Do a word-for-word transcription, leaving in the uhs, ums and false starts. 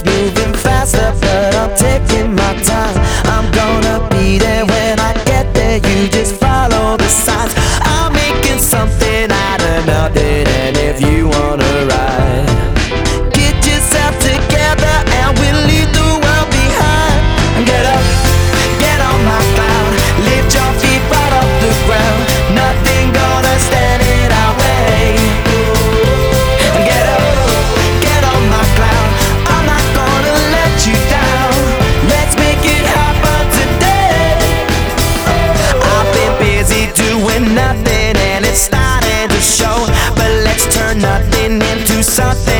is moving faster, but I'm taking my time. I'm gonna be there when I get there. You just follow the signs. I'm making something out of nothing, and if you wanna ride, get yourself together and we'll leave the world behind. Get up, get on my cloud, lift your feet right off the ground. Nothing gonna stand in our way. Get up, get on my cloud, I'm not gonna let you down. Let's make it happen today. I've been busy doing nothing and it's starting to show, but let's turn nothing into something.